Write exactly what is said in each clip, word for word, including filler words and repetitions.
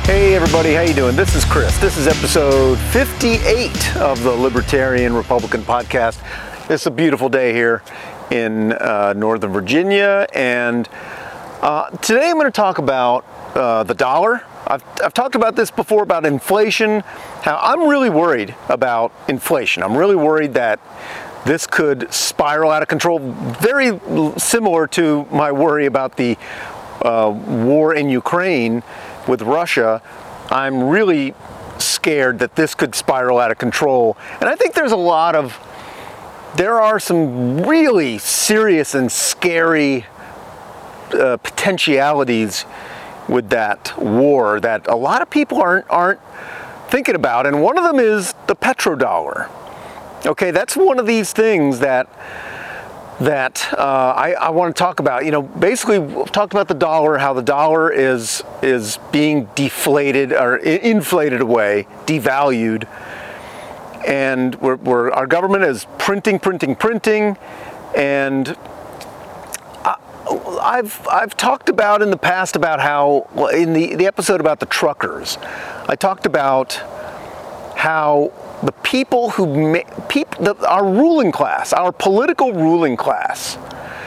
Hey everybody, how you doing? This is Chris. This is episode fifty-eight of the Libertarian Republican Podcast. It's a beautiful day here in uh, Northern Virginia, and uh, today I'm going to talk about uh, the dollar. I've, I've talked about this before, about inflation, how I'm really worried about inflation. I'm really worried that this could spiral out of control, very similar to my worry about the uh, war in Ukraine with Russia. I'm really scared that this could spiral out of control. And I think there's a lot of, there are some really serious and scary uh, potentialities with that war that a lot of people aren't, aren't thinking about. And one of them is the petrodollar. Okay, that's one of these things that that uh, I, I want to talk about. You know, basically we've talked about the dollar, how the dollar is is being deflated or inflated away, devalued, and we're, we're our government is printing, printing, printing, and I, I've I've talked about in the past about how in the the episode about the truckers, I talked about how the people who make, people, the, our ruling class, our political ruling class,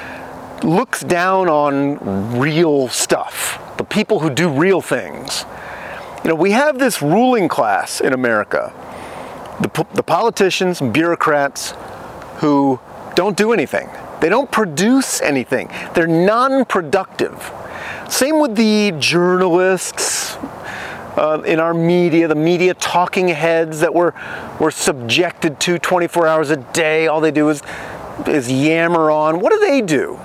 looks down on real stuff. The people who do real things. You know, we have this ruling class in America, the, the politicians and bureaucrats who don't do anything. They don't produce anything. They're non-productive. Same with the journalists. Uh, in our media, the media talking heads that we're, we're subjected to twenty-four hours a day. All they do is, is yammer on. What do they do?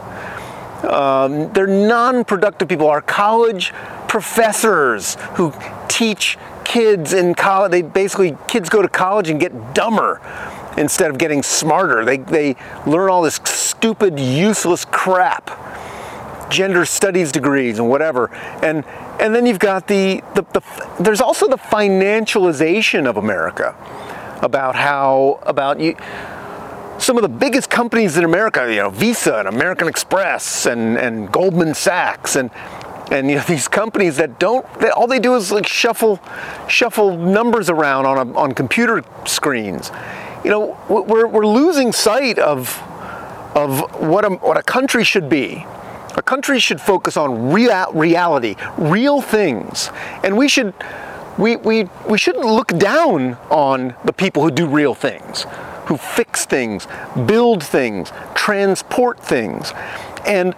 Um, they're non-productive people. Our college professors who teach kids in college, they basically, kids go to college and get dumber instead of getting smarter. They, they learn all this stupid, useless crap. Gender studies degrees and whatever, and and then you've got the, the the there's also the financialization of America, about how about you some of the biggest companies in America, you know, Visa and American Express and and Goldman Sachs and and you know these companies that don't they, all they do is like shuffle shuffle numbers around on a, on computer screens. You know, we're we're losing sight of of what a what a country should be. A country should focus on real reality, real things, and we should we we we shouldn't look down on the people who do real things, who fix things, build things, transport things, and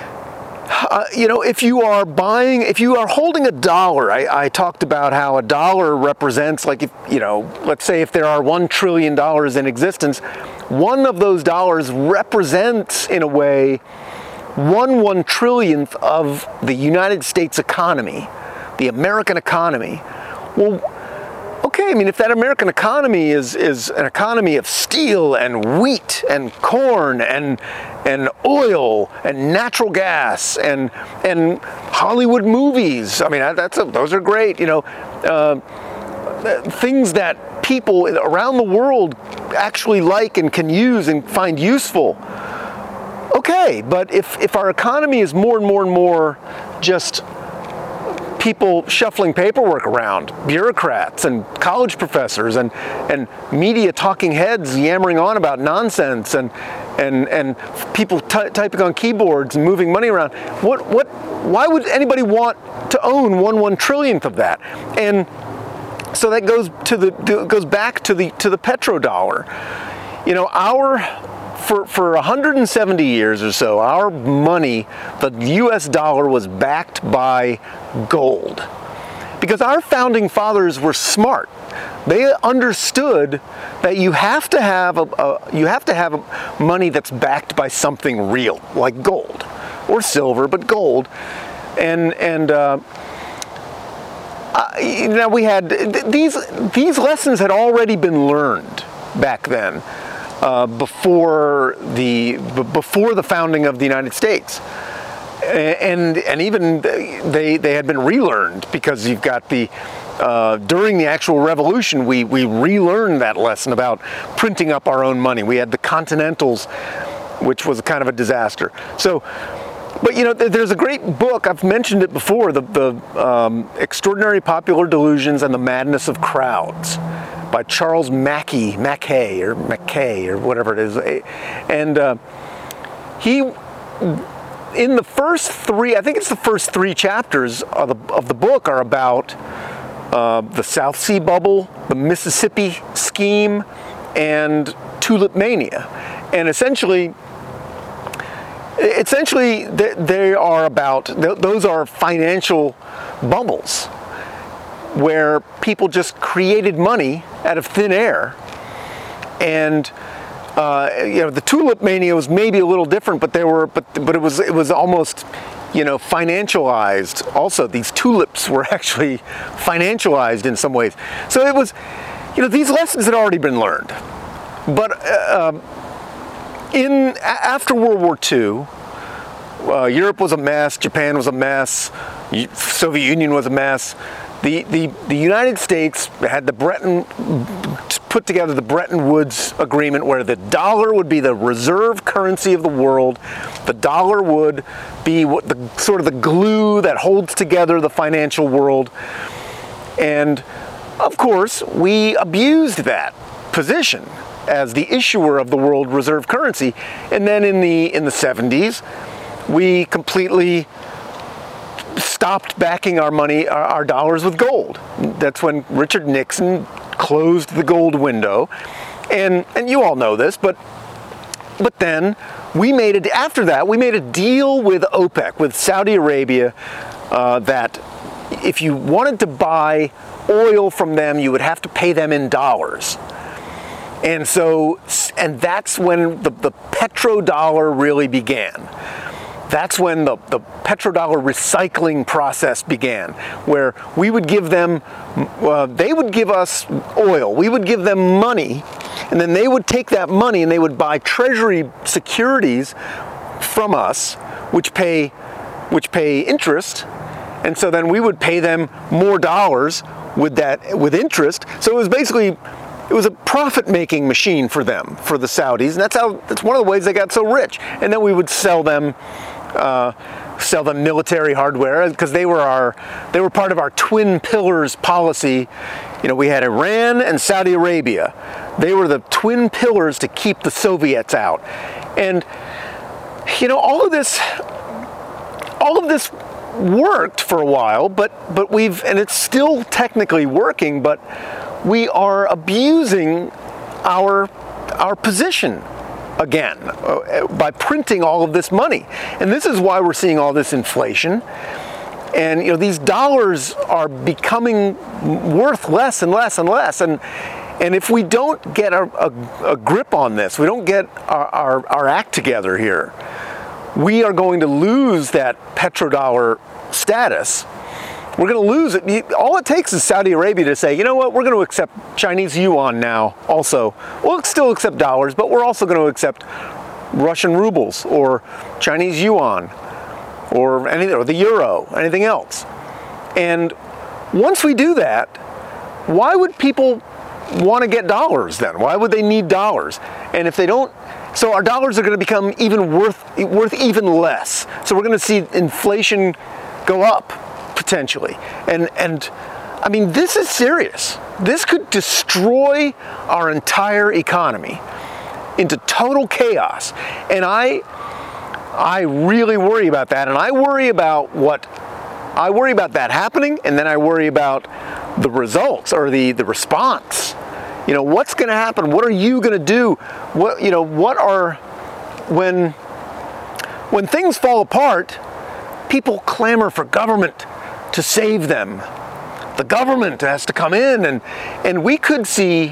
uh, you know if you are buying, if you are holding a dollar, I, I talked about how a dollar represents, like if you know, let's say if there are one trillion dollars in existence, one of those dollars represents in a way. One one trillionth of the United States economy, the American economy. Well, okay, I mean, if that American economy is, is an economy of steel and wheat and corn and and oil and natural gas and and Hollywood movies, I mean, that's a, those are great, you know, uh, things that people around the world actually like and can use and find useful. Okay, but if, if our economy is more and more and more just people shuffling paperwork around, bureaucrats and college professors and, and media talking heads yammering on about nonsense and and and people t- typing on keyboards and moving money around, what what why would anybody want to own one one trillionth of that? And so that goes to the goes back to the to the petrodollar. You know, our For, for one hundred seventy years or so, our money, the U S dollar, was backed by gold. Because our founding fathers were smart. They understood that you have to have a, a you have to have a money that's backed by something real, like gold or silver, but gold. And and uh, uh, you know, we had these these lessons had already been learned back then. Uh, before the b- before the founding of the United States, and and even they they had been relearned, because you've got the uh, during the actual revolution we we relearned that lesson about printing up our own money. We had the Continentals, which was kind of a disaster. So but you know, there's a great book, I've mentioned it before, the, the um, Extraordinary Popular Delusions and the Madness of Crowds by Charles Mackay, Mackay or Mackay or whatever it is. And uh, he, in the first three, I think it's the first three chapters of the, of the book are about uh, the South Sea Bubble, the Mississippi Scheme, and Tulip Mania. And essentially, essentially they are about, those are financial bubbles where people just created money out of thin air. And uh, you know, the Tulip Mania was maybe a little different, but there were, but but it was it was almost, you know, financialized. Also, these tulips were actually financialized in some ways. So it was, you know, these lessons had already been learned. But uh, in after World War Two, uh, Europe was a mess, Japan was a mess, Soviet Union was a mess. The, the, the United States had the Bretton, put together the Bretton Woods Agreement, where the dollar would be the reserve currency of the world. The dollar would be what the sort of the glue that holds together the financial world. And of course, we abused that position as the issuer of the world reserve currency. And then in the in the seventies, we completely stopped backing our money, our, our dollars with gold. That's when Richard Nixon closed the gold window. And and you all know this, but but then we made it, after that, we made a deal with OPEC, with Saudi Arabia, uh, that if you wanted to buy oil from them, you would have to pay them in dollars. And so, and that's when the, the petrodollar really began. That's when the, the petrodollar recycling process began, where we would give them, uh, they would give us oil, we would give them money, and then they would take that money and they would buy treasury securities from us, which pay, which pay interest, and so then we would pay them more dollars with that, with interest. So it was basically, it was a profit-making machine for them, for the Saudis, and that's how, that's one of the ways they got so rich. And then we would sell them Uh, sell them military hardware, because they were our, they were part of our twin pillars policy. You know, we had Iran and Saudi Arabia. They were the twin pillars to keep the Soviets out. And you know, all of this, all of this worked for a while, but but we've, and it's still technically working, but we are abusing our our position again, uh, by printing all of this money. And this is why we're seeing all this inflation. And you know, these dollars are becoming worth less and less and less. And and if we don't get a, a, a grip on this, we don't get our, our, our act together here, we are going to lose that petrodollar status. We're going to lose it. All it takes is Saudi Arabia to say, you know what, we're going to accept Chinese yuan now also. We'll still accept dollars, but we're also going to accept Russian rubles or Chinese yuan or anything, or the euro, anything else. And once we do that, why would people want to get dollars then? Why would they need dollars? And if they don't, so our dollars are going to become even worth, worth even less. So we're going to see inflation go up, potentially. And and I mean, this is serious. This could destroy our entire economy into total chaos. And I I really worry about that. And I worry about what I worry about that happening, and then I worry about the results, or the the response. You know, what's going to happen? What are you going to do? What, you know, what are, when when things fall apart, people clamor for government to save them. The government has to come in, and and we could see,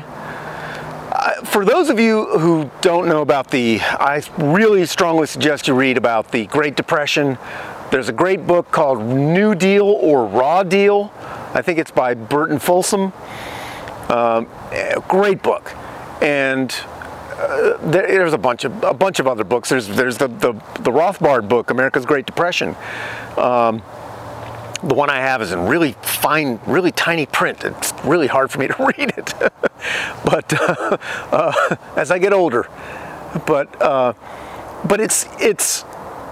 uh, for those of you who don't know about the, I really strongly suggest you read about the Great Depression. There's a great book called New Deal or Raw Deal. I think it's by Burton Folsom. Um, great book. And uh, there, there's a bunch of a bunch of other books. There's there's the the, the Rothbard book, America's Great Depression. Um, The one I have is in really fine, really tiny print. It's really hard for me to read it, but uh, uh, as I get older, but uh, but it's it's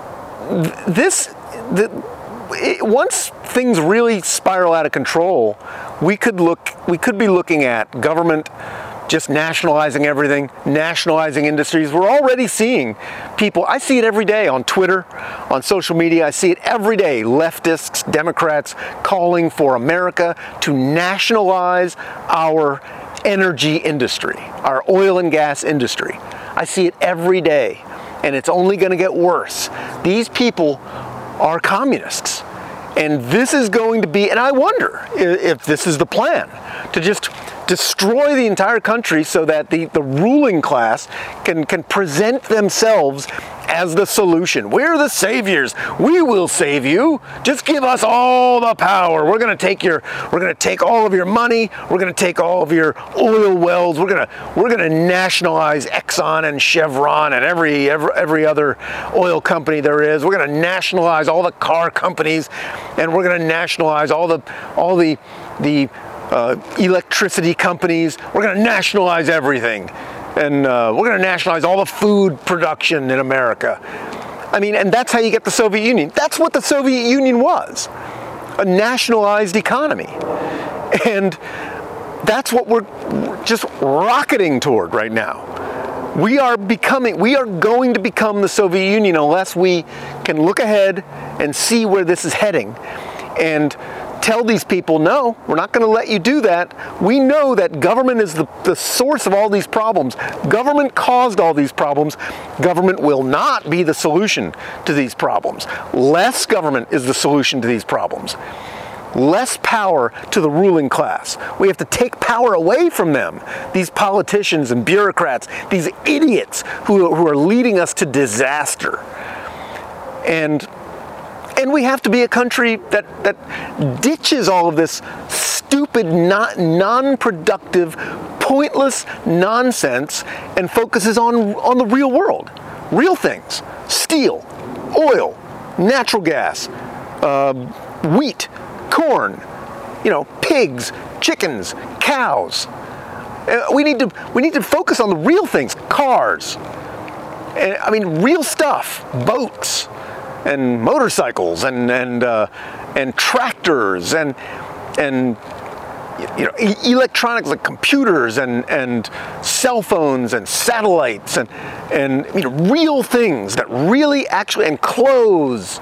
this, the, it, once things really spiral out of control, we could look, we could be looking at government just nationalizing everything, nationalizing industries. We're already seeing people, I see it every day on Twitter, on social media, I see it every day, leftists, Democrats calling for America to nationalize our energy industry, our oil and gas industry. I see it every day, and it's only going to get worse. These people are communists, and this is going to be, and I wonder if this is the plan, to just destroy the entire country so that the, the ruling class can, can present themselves as the solution. We're the saviors. We will save you. Just give us all the power. We're going to take your, we're going to take all of your money. We're going to take all of your oil wells. We're going to, we're going to nationalize Exxon and Chevron and every, every, every other oil company there is. We're going to nationalize all the car companies, and we're going to nationalize all the, all the, the, Uh, electricity companies. We're going to nationalize everything, and uh, we're going to nationalize all the food production in America. I mean, and that's how you get the Soviet Union. That's what the Soviet Union was, a nationalized economy, and that's what we're just rocketing toward right now. We are becoming, we are going to become the Soviet Union unless we can look ahead and see where this is heading, and tell these people, no, we're not going to let you do that. We know that government is the, the source of all these problems. Government caused all these problems. Government will not be the solution to these problems. Less government is the solution to these problems. Less power to the ruling class. We have to take power away from them. These politicians and bureaucrats, these idiots who, who are leading us to disaster. And And we have to be a country that, that ditches all of this stupid, not, non-productive, pointless nonsense and focuses on, on the real world. Real things. Steel, oil, natural gas, uh, wheat, corn, you know, pigs, chickens, cows. Uh, we need to, we need to focus on the real things. Cars. Uh, I mean, real stuff. Boats. And motorcycles, and and uh, and tractors, and and you know, e- electronics like computers, and and cell phones, and satellites, and and you know, real things that really actually, and clothes,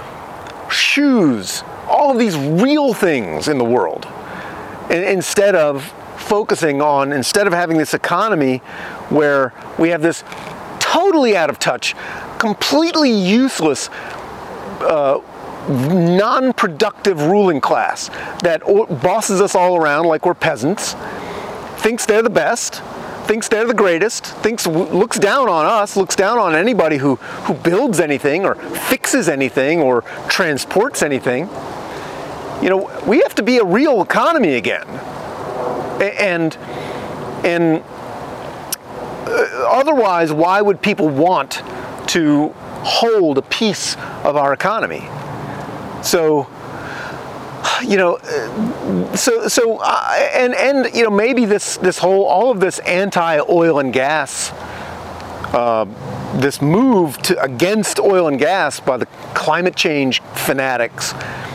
shoes, all of these real things in the world, and instead of focusing on, instead of having this economy where we have this totally out of touch, completely useless, uh, non-productive ruling class that bosses us all around like we're peasants, thinks they're the best, thinks they're the greatest, thinks looks down on us, looks down on anybody who, who builds anything or fixes anything or transports anything. You know, we have to be a real economy again. And, and otherwise, why would people want to hold a piece of our economy? So, you know, so so uh, and and you know, maybe this this whole all of this anti-oil and gas, uh, this move to against oil and gas by the climate change fanatics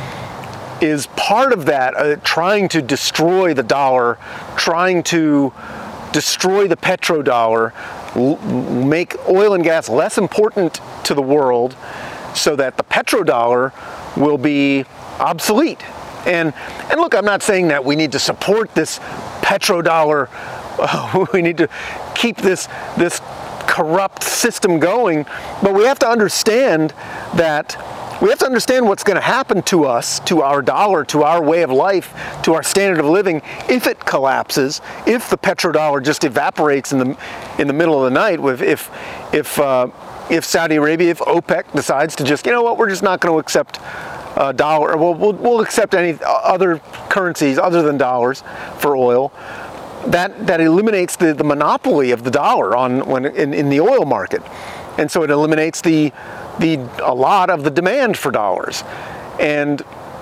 is part of that, uh, trying to destroy the dollar, trying to destroy the petrodollar, l- make oil and gas less important to the world so that the petrodollar will be obsolete. And and look, I'm not saying that we need to support this petrodollar, uh, we need to keep this this corrupt system going, but we have to understand that we have to understand what's going to happen to us, to our dollar, to our way of life, to our standard of living if it collapses, if the petrodollar just evaporates in the in the middle of the night, if if if, uh, if Saudi Arabia, if OPEC decides to just, you know what, we're just not going to accept a dollar, we'll, we'll, we'll accept any other currencies other than dollars for oil. That that eliminates the, the monopoly of the dollar on when in, in the oil market. And so it eliminates the the a lot of the demand for dollars. And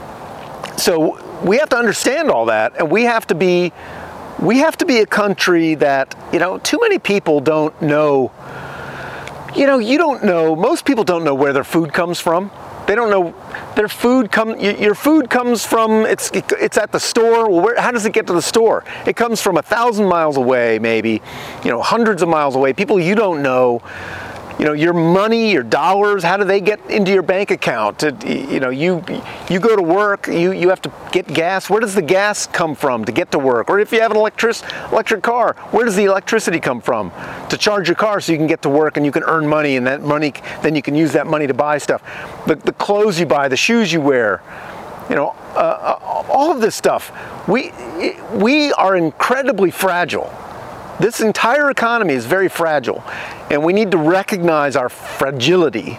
so we have to understand all that, and we have to be we have to be a country that, you know, too many people don't know you know, you don't know, most people don't know where their food comes from. They don't know their food come. Your food comes from it's it's at the store. Well, where, how does it get to the store? It comes from a thousand miles away, maybe, you know, hundreds of miles away. People you don't know. You know, your money, your dollars. How do they get into your bank account? You know, you you go to work. You you have to get gas. Where does the gas come from to get to work? Or if you have an electric electric car, where does the electricity come from to charge your car so you can get to work and you can earn money, and that money then you can use that money to buy stuff. The the clothes you buy, the shoes you wear. You know, uh, all of this stuff. We we are incredibly fragile. This entire economy is very fragile, and we need to recognize our fragility.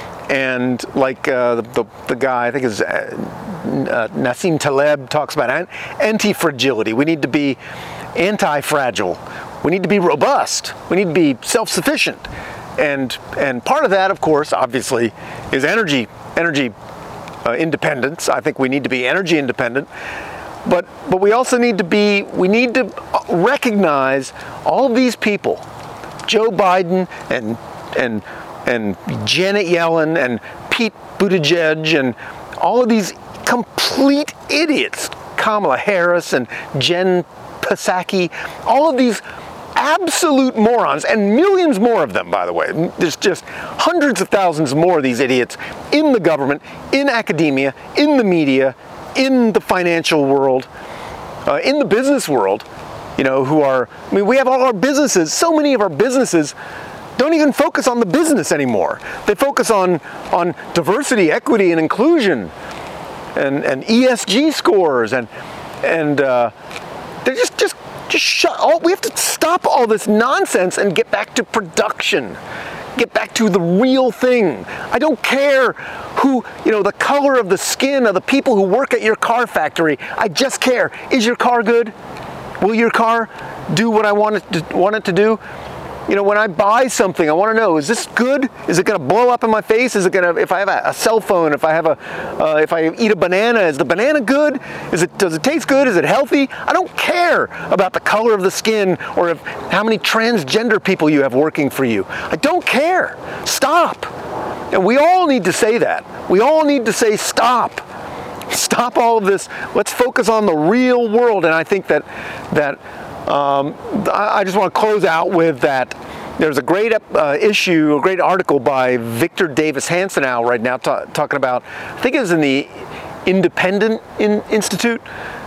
And like uh, the, the, the guy, I think is uh, uh, Nassim Taleb talks about anti-fragility. We need to be anti-fragile. We need to be robust. We need to be self-sufficient. And and part of that, of course, obviously, is energy energy uh, independence. I think we need to be energy independent. But but we also need to be, we need to recognize all of these people, Joe Biden and and and Janet Yellen and Pete Buttigieg and all of these complete idiots, Kamala Harris and Jen Psaki, all of these absolute morons, and millions more of them, by the way. There's just hundreds of thousands more of these idiots in the government, in academia, in the media, in the financial world, uh, in the business world, you know, who are, I mean, we have all our businesses, so many of our businesses don't even focus on the business anymore. They focus on, on diversity, equity, and inclusion, and, and E S G scores, and, and uh, they're just, just, just shut, all, we have to stop all this nonsense and get back to production. Get back to the real thing. I don't care who, you know, the color of the skin of the people who work at your car factory. I just care. Is your car good? Will your car do what I want it to, want it to do? You know, when I buy something, I want to know, is this good? Is it going to blow up in my face? Is it going to, if I have a, a cell phone, if I have a, uh, if I eat a banana, is the banana good? Is it, does it taste good? Is it healthy? I don't care about the color of the skin or if, how many transgender people you have working for you. I don't care. Stop. And we all need to say that. We all need to say stop. Stop all of this. Let's focus on the real world. And I think that, that, Um, I just want to close out with that. There's a great uh, issue, a great article by Victor Davis Hanson right now ta- talking about, I think it was in the Independent in- Institute,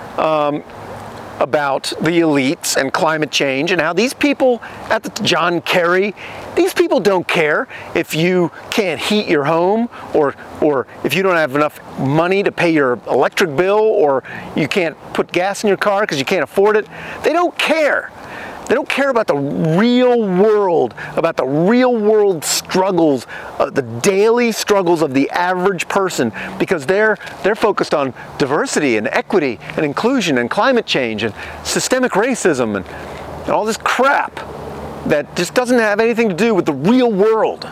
um, about the elites and climate change and how these people at the John Kerry, these people don't care if you can't heat your home or or if you don't have enough money to pay your electric bill or you can't put gas in your car because you can't afford it. They don't care. They don't care about the real world, about the real world struggles, uh, the daily struggles of the average person, because they're they're focused on diversity and equity and inclusion and climate change and systemic racism and, and all this crap that just doesn't have anything to do with the real world.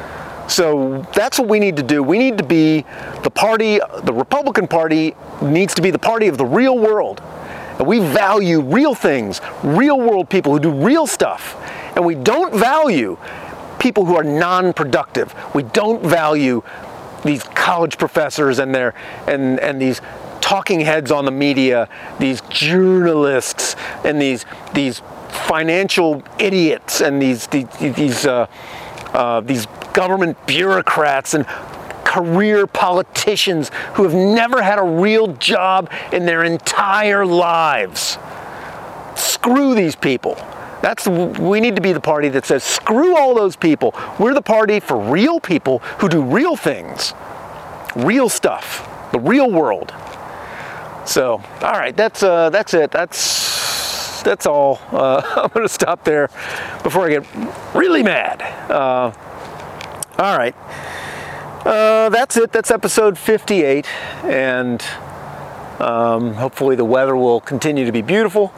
So that's what we need to do. We need to be the party, the Republican Party needs to be the party of the real world. And we value real things, real world people who do real stuff. And we don't value people who are non-productive. We don't value these college professors and their and, and these talking heads on the media, these journalists and these these financial idiots and these these these, uh, uh, these government bureaucrats and career politicians who have never had a real job in their entire lives. Screw these people. That's we need to be the party that says screw all those people. We're the party for real people who do real things, real stuff, the real world. So, all right, that's uh, that's it. That's that's all. Uh, I'm going to stop there before I get really mad. Uh, all right. Uh, that's it. That's episode fifty-eight, and um, hopefully the weather will continue to be beautiful.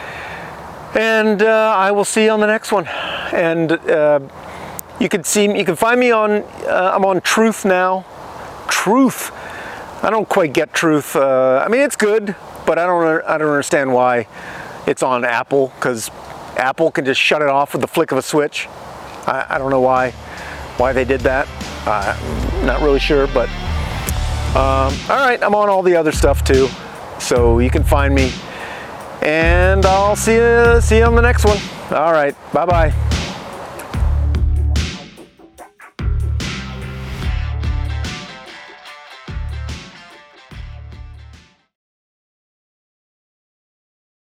And uh, I will see you on the next one. And uh, you can see, you can find me on. Uh, I'm on Truth now. Truth. I don't quite get Truth. Uh, I mean, it's good, but I don't. I don't understand why it's on Apple, because Apple can just shut it off with the flick of a switch. I, I don't know why why they did that. Uh, not really sure, but um, all right, I'm on all the other stuff too, so you can find me, and I'll see you see you on the next one. All right, bye bye.